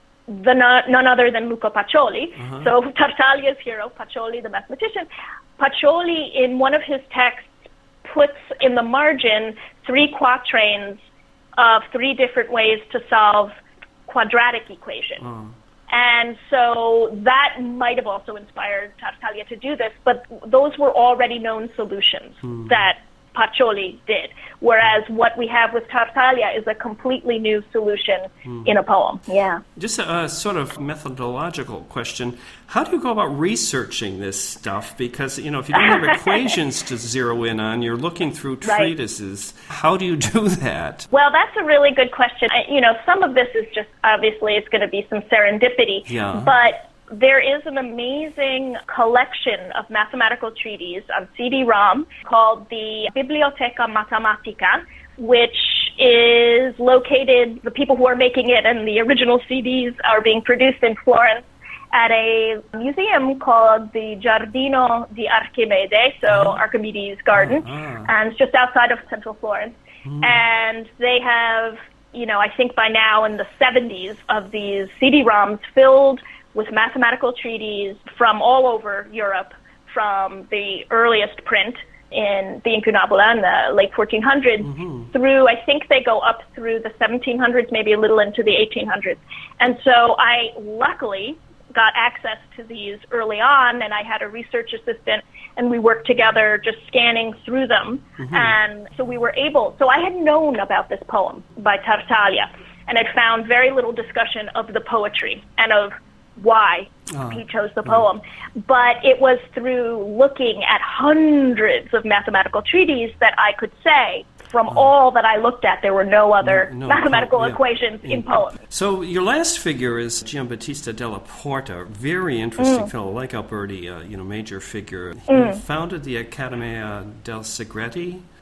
none other than Luca Pacioli. So Tartaglia's hero, Pacioli, the mathematician. Pacioli, in one of his texts, puts in the margin 3 quatrains of 3 different ways to solve quadratic equation. And so that might have also inspired Tartaglia to do this, but those were already known solutions that Pacioli did, whereas what we have with Tartaglia is a completely new solution in a poem. Just a sort of methodological question. How do you go about researching this stuff? Because, if you don't have equations to zero in on, you're looking through treatises. How do you do that? Well, that's a really good question. Some of this is just, obviously, it's going to be some serendipity. But there is an amazing collection of mathematical treatises on CD-ROM called the Biblioteca Matematica, which is located, the people who are making it and the original CDs are being produced in Florence at a museum called the Giardino di Archimede, so Archimedes Garden, and it's just outside of central Florence. And they have, I think by now in the 70s of these CD-ROMs filled with mathematical treatises from all over Europe, from the earliest print in the Incunabula in the late 1400s through, I think they go up through the 1700s, maybe a little into the 1800s. And so I luckily got access to these early on, and I had a research assistant, and we worked together just scanning through them. And so we were able, so I had known about this poem by Tartaglia, and had found very little discussion of the poetry and of why he chose the poem. But it was through looking at hundreds of mathematical treatises that I could say, from all that I looked at, there were no other mathematical equations in poems. So your last figure is Giambattista della Porta, very interesting fellow, like Alberti, major figure. He founded the Accademia dei Segreti.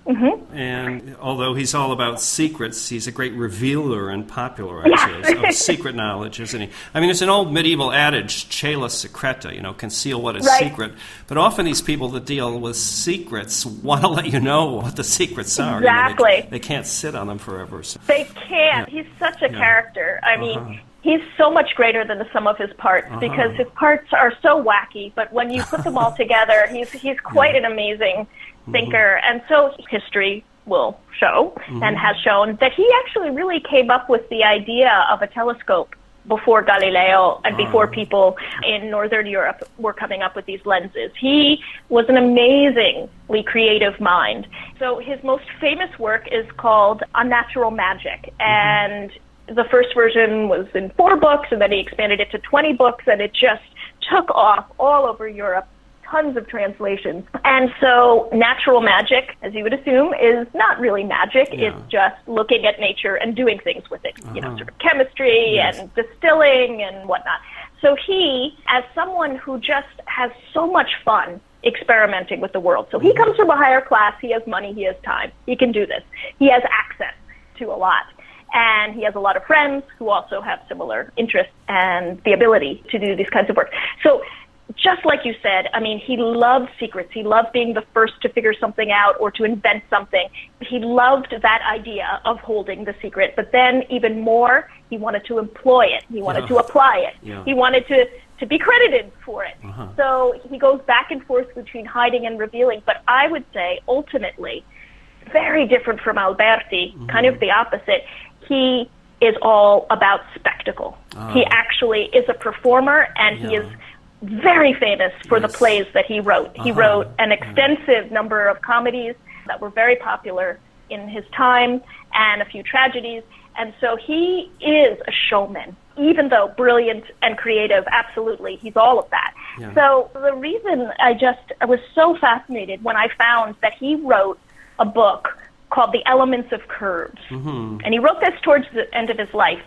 And although he's all about secrets, he's a great revealer and popularizer of secret knowledge, isn't he? I mean, it's an old medieval adage, cela secreta, conceal what is secret. But often these people that deal with secrets want to let you know what the secrets are. Exactly. They can't sit on them forever. So. They can't. He's such a character. I mean, he's so much greater than the sum of his parts because his parts are so wacky, but when you put them all together, he's quite an amazing thinker. And so history will show and has shown that he actually really came up with the idea of a telescope before Galileo and before people in Northern Europe were coming up with these lenses. He was an amazingly creative mind. So his most famous work is called Unnatural Magic, and the first version was in 4 books, and then he expanded it to 20 books, and it just took off all over Europe, tons of translations. And so natural magic, as you would assume, is not really magic. Yeah. It's just looking at nature and doing things with it, sort of chemistry and distilling and whatnot. So he, as someone who just has so much fun experimenting with the world, so he comes from a higher class, he has money, he has time, he can do this. He has access to a lot. And he has a lot of friends who also have similar interests and the ability to do these kinds of work. So just like you said, I mean, he loved secrets. He loved being the first to figure something out or to invent something. He loved that idea of holding the secret. But then even more, he wanted to employ it. He wanted to apply it. Yeah. He wanted to be credited for it. So he goes back and forth between hiding and revealing. But I would say, ultimately, very different from Alberti, kind of the opposite. He is all about spectacle. He actually is a performer, and he is very famous for the plays that he wrote. He wrote an extensive number of comedies that were very popular in his time, and a few tragedies. And so he is a showman, even though brilliant and creative, absolutely, he's all of that. Yeah. So the reason I was so fascinated when I found that he wrote a book called The Elements of Curves. And he wrote this towards the end of his life.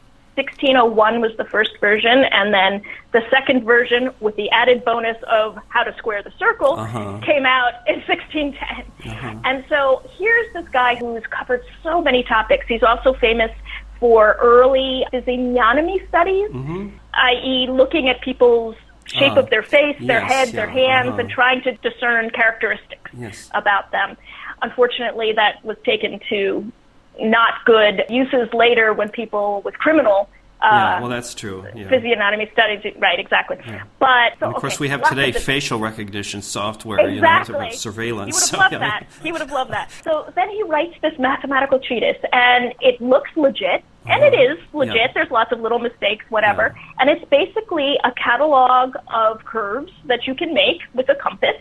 1601 was the first version, and then the second version, with the added bonus of how to square the circle, came out in 1610. And so here's this guy who's covered so many topics. He's also famous for early physiognomy studies, i.e. looking at people's shape of their face, their head, their hands, and trying to discern characteristics about them. Unfortunately, that was taken to not good uses later when people with criminal that's true. Physiognomy studies, right, exactly. Yeah. But so, of course, we have today facial recognition software, surveillance. He would have loved that. He would have loved that. So then he writes this mathematical treatise, and it looks legit, and it is legit. Yeah. There's lots of little mistakes, whatever. Yeah. And it's basically a catalog of curves that you can make with a compass,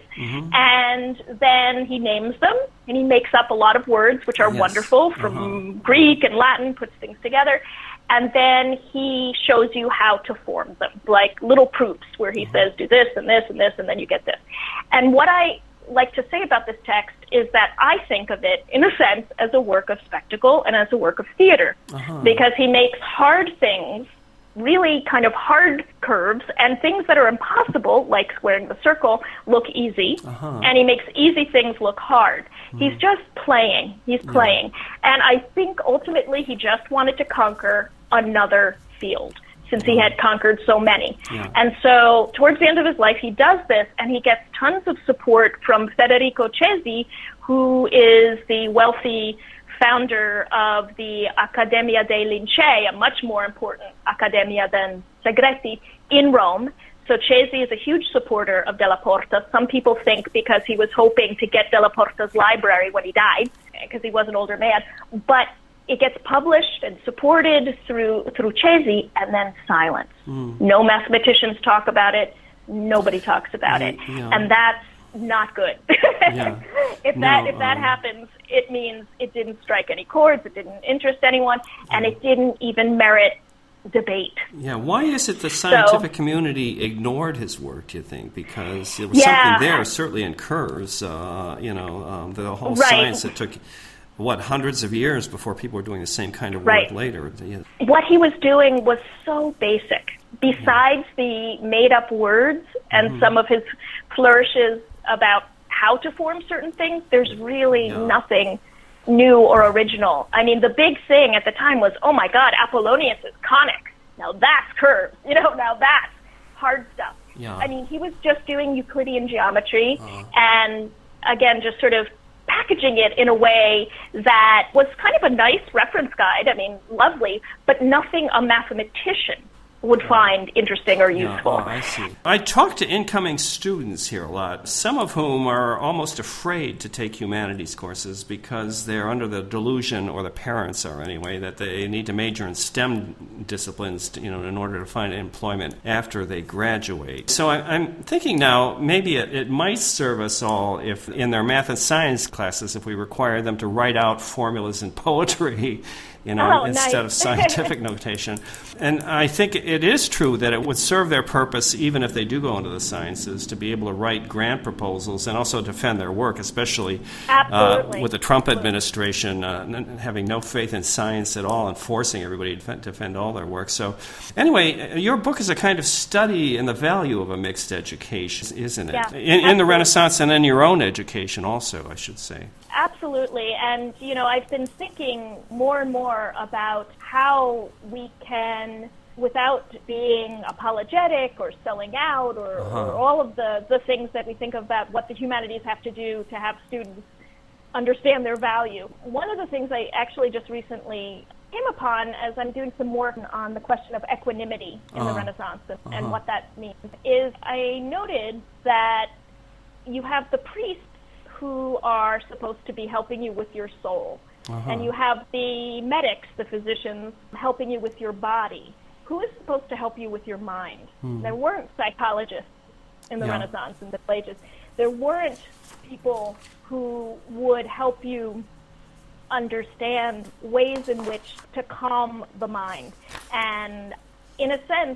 and then he names them, and he makes up a lot of words, which are wonderful, from Greek and Latin, puts things together. And then he shows you how to form them, like little proofs where he says, do this and this and this, and then you get this. And what I like to say about this text is that I think of it, in a sense, as a work of spectacle and as a work of theater, because he makes hard things, really kind of hard curves, and things that are impossible, like squaring the circle, look easy, and he makes easy things look hard. He's just playing. He's playing. And I think ultimately he just wanted to conquer another field, since he had conquered so many. And so towards the end of his life, he does this, and he gets tons of support from Federico Cesi, who is the wealthy founder of the Accademia dei Lincei, a much more important academia than Segreti, in Rome. So Cesi is a huge supporter of Della Porta. Some people think because he was hoping to get Della Porta's library when he died, because he was an older man. But it gets published and supported through Cesi, and then silence. No mathematicians talk about it. Nobody talks about it. And that's not good. If that happens, it means it didn't strike any chords, it didn't interest anyone, and it didn't even merit debate. Yeah, why is it the scientific community ignored his work, do you think? Because there was something there, certainly in curves, the whole science that took, hundreds of years before people were doing the same kind of work later. What he was doing was so basic. Besides the made-up words and some of his flourishes about how to form certain things, there's really nothing new or original. I mean, the big thing at the time was, oh my God, Apollonius is conic. Now that's curves. Now that's hard stuff. Yeah. I mean, he was just doing Euclidean geometry and, again, just sort of packaging it in a way that was kind of a nice reference guide. I mean, lovely, but nothing a mathematician would find interesting or useful. Yeah, I see. I talk to incoming students here a lot, some of whom are almost afraid to take humanities courses because they're under the delusion, or the parents are anyway, that they need to major in STEM disciplines, in order to find employment after they graduate. So I'm thinking now maybe it might serve us all if in their math and science classes, if we require them to write out formulas in poetry, instead of scientific notation. And I think it is true that it would serve their purpose, even if they do go into the sciences, to be able to write grant proposals and also defend their work, especially with the Trump administration having no faith in science at all and forcing everybody to defend all their work. So anyway, your book is a kind of study in the value of a mixed education, isn't it? Yeah, in the Renaissance and in your own education also, I should say. Absolutely. And, I've been thinking more and more about how we can, without being apologetic or selling out or all of the things that we think about what the humanities have to do to have students understand their value. One of the things I actually just recently came upon as I'm doing some work on the question of equanimity in the Renaissance and what that means is I noted that you have the priests who are supposed to be helping you with your soul. And you have the medics, the physicians, helping you with your body. Who is supposed to help you with your mind? There weren't psychologists in the Renaissance and the Middle Ages. There weren't people who would help you understand ways in which to calm the mind. And in a sense,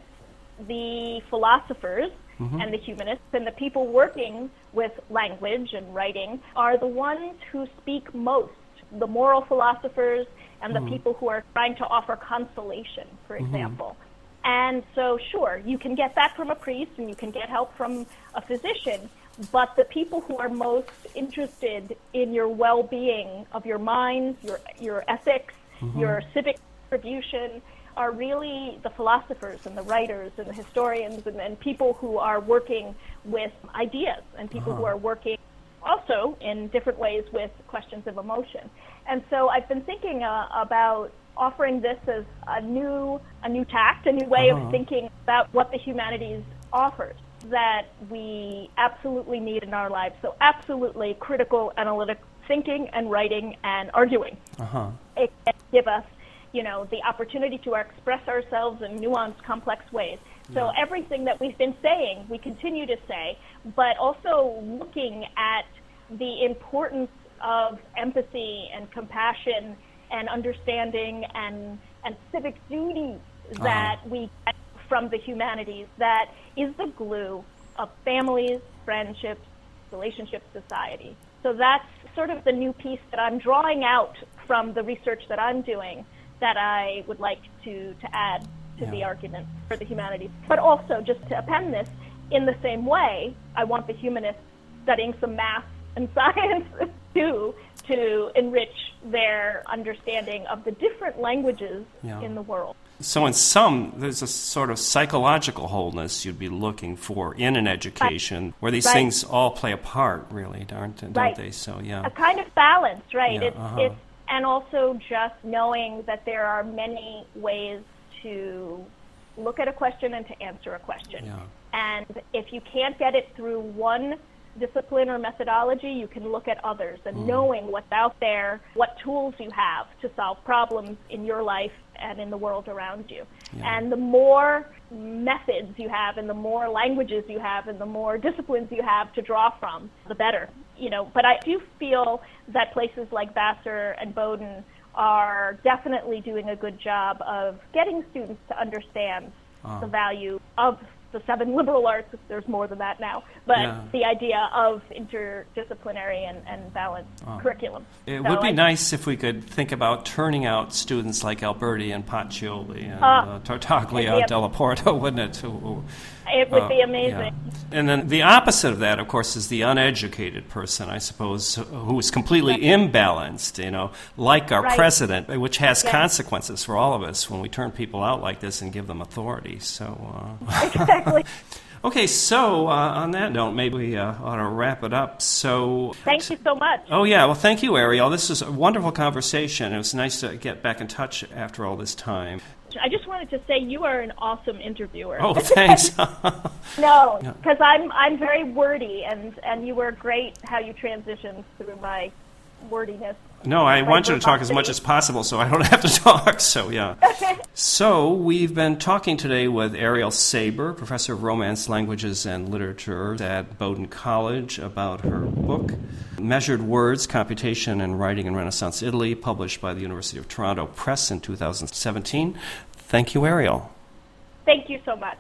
the philosophers and the humanists and the people working with language and writing are the ones who speak most, the moral philosophers and the people who are trying to offer consolation, for example. And so, sure, you can get that from a priest and you can get help from a physician, but the people who are most interested in your well-being of your mind, your ethics, your civic contribution, are really the philosophers and the writers and the historians and people who are working with ideas and people who are working also in different ways with questions of emotion. And so I've been thinking about offering this as a new tact, a new way of thinking about what the humanities offers that we absolutely need in our lives. So absolutely critical, analytic thinking and writing and arguing. It can give us the opportunity to express ourselves in nuanced, complex ways. So everything that we've been saying, we continue to say, but also looking at the importance of empathy and compassion and understanding and civic duty that we get from the humanities that is the glue of families, friendships, relationships, society. So that's sort of the new piece that I'm drawing out from the research that I'm doing that I would like to add to the argument for the humanities. But also, just to append this, in the same way, I want the humanists studying some math and science too to enrich their understanding of the different languages in the world. So there's a sort of psychological wholeness you'd be looking for in an education where these things all play a part, really, don't they? So, a kind of balance, right? It's and also just knowing that there are many ways to look at a question and to answer a question. And if you can't get it through one discipline or methodology, you can look at others and knowing what's out there, what tools you have to solve problems in your life and in the world around you. And the more methods you have and the more languages you have and the more disciplines you have to draw from, the better. But I do feel that places like Vassar and Bowdoin are definitely doing a good job of getting students to understand the value of the 7 liberal arts, if there's more than that now, but the idea of interdisciplinary and balanced curriculum. It would be nice if we could think about turning out students like Alberti and Pacioli and Tartaglia, Della Porta, wouldn't it, It would be amazing. Yeah. And then the opposite of that, of course, is the uneducated person, I suppose, who is completely imbalanced, like our president, which has consequences for all of us when we turn people out like this and give them authority. So, exactly. Okay, so on that note, maybe we ought to wrap it up. So, thank you so much. Oh, yeah. Well, thank you, Ariel. This is a wonderful conversation. It was nice to get back in touch after all this time. I just wanted to say you are an awesome interviewer. Oh, thanks. No, because I'm very wordy, and you were great how you transitioned through my wordiness. No, I want you to talk as much as possible so I don't have to talk. So, yeah. So, we've been talking today with Ariel Saber, professor of Romance Languages and Literature at Bowdoin College, about her book, Measured Words, Computation and Writing in Renaissance Italy, published by the University of Toronto Press in 2017. Thank you, Ariel. Thank you so much.